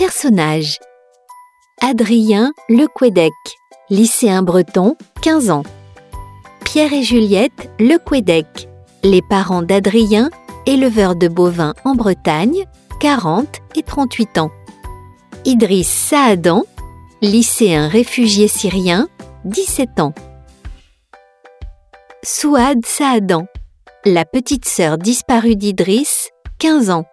Personnages. Adrien Lequédec, lycéen breton, 15 ans. Pierre et Juliette Lequédec, les parents d'Adrien, éleveurs de bovins en Bretagne, 40 et 38 ans. Idriss Saadan, lycéen réfugié syrien, 17 ans. Souad Saadan, la petite sœur disparue d'Idriss, 15 ans.